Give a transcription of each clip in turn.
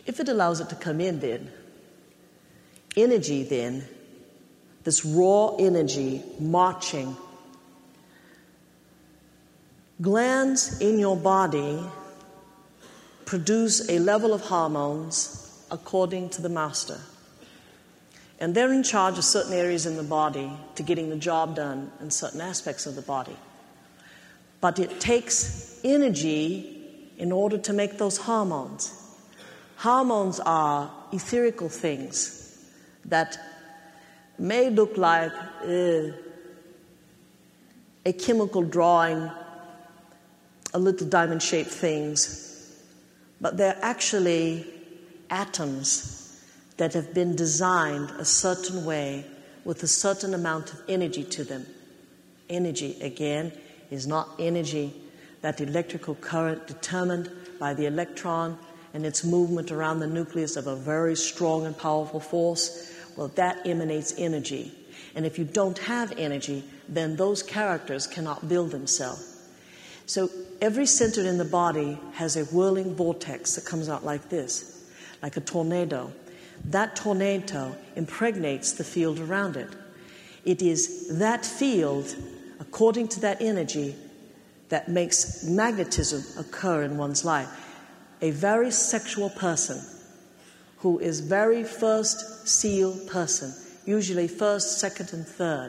If it allows it to come in, then energy, then this raw energy marching, glands in your body produce a level of hormones according to the master. And they're in charge of certain areas in the body to getting the job done in certain aspects of the body. But it takes energy in order to make those hormones. Hormones are etherical things that may look like a chemical drawing, a little diamond-shaped things, but they're actually atoms that have been designed a certain way with a certain amount of energy to them. Energy, again, is not energy, that electrical current determined by the electron and its movement around the nucleus of a very strong and powerful force. Well, that emanates energy. And if you don't have energy, then those characters cannot build themselves. So every center in the body has a whirling vortex that comes out like this, like a tornado. That tornado impregnates the field around it. It is that field, according to that energy, that makes magnetism occur in one's life. A very sexual person who is very first seal person, usually first, second, and third,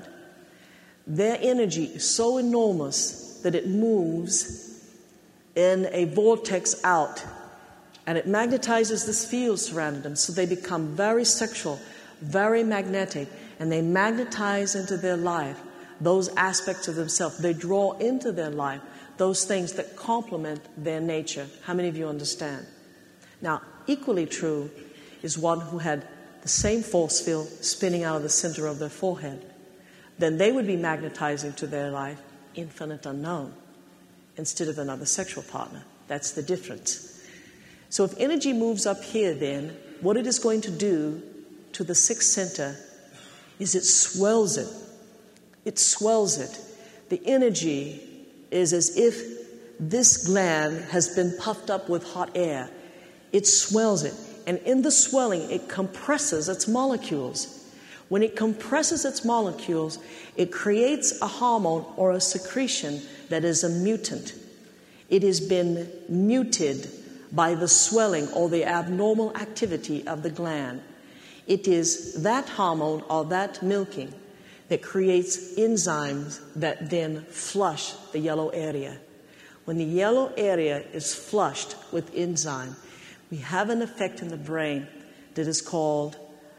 their energy is so enormous that it moves in a vortex out, and it magnetizes this field surrounding them, so they become very sexual, very magnetic, and they magnetize into their life those aspects of themselves. They draw into their life those things that complement their nature. How many of you understand? Now, equally true is one who had the same force field spinning out of the center of their forehead. Then they would be magnetizing to their life infinite unknown instead of another sexual partner. That's the difference. So if energy moves up here, then what it is going to do to the sixth center is it swells it. It swells it. The energy is as if this gland has been puffed up with hot air. It swells it. And in the swelling, it compresses its molecules. When it compresses its molecules, it creates a hormone or a secretion that is a mutant. It has been muted by the swelling or the abnormal activity of the gland. It is that hormone or that milking that creates enzymes that then flush the yellow area. When the yellow area is flushed with enzyme, we have an effect in the brain that is called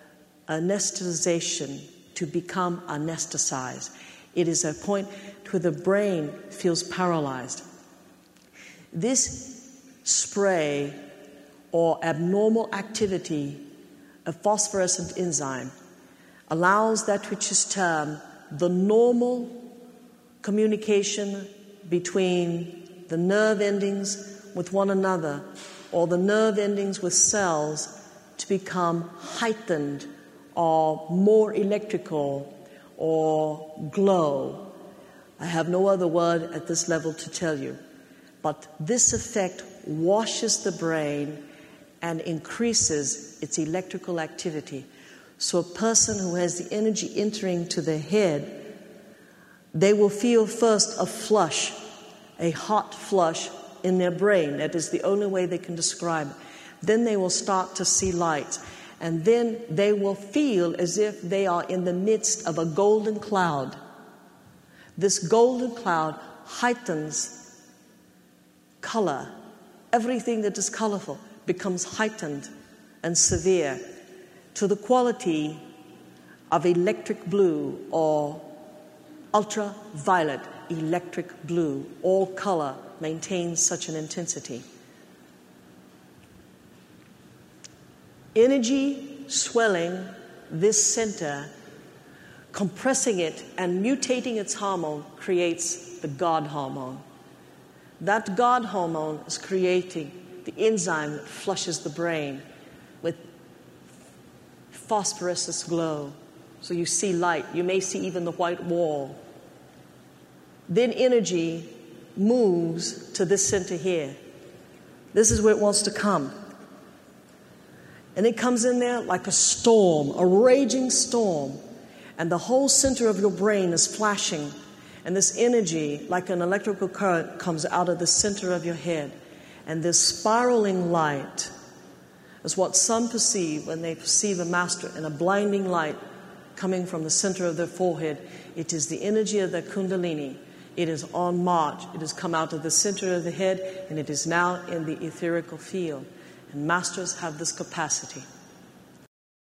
anesthetization, to become anesthetized. It is a point where the brain feels paralyzed. This spray or abnormal activity of phosphorescent enzyme allows that which is termed the normal communication between the nerve endings with one another or the nerve endings with cells to become heightened or more electrical or glow. I have no other word at this level to tell you. But this effect washes the brain and increases its electrical activity. So a person who has the energy entering to the head, they will feel first a flush, a hot flush in their brain. That is the only way they can describe it. Then they will start to see light. And then they will feel as if they are in the midst of a golden cloud. This golden cloud heightens color. Everything that is colorful becomes heightened and severe to the quality of electric blue or ultraviolet electric blue. All color maintains such an intensity. Energy swelling this center, compressing it and mutating its hormone creates the God hormone. That God hormone is creating the enzyme that flushes the brain with phosphorescent glow. So you see light. You may see even the white wall. Then energy moves to this center here. This is where it wants to come. And it comes in there like a storm, a raging storm. And the whole center of your brain is flashing. And this energy, like an electrical current, comes out of the center of your head. And this spiraling light is what some perceive when they perceive a master in a blinding light coming from the center of their forehead. It is the energy of the Kundalini. It is on march. It has come out of the center of the head, and it is now in the etherical field. And masters have this capacity.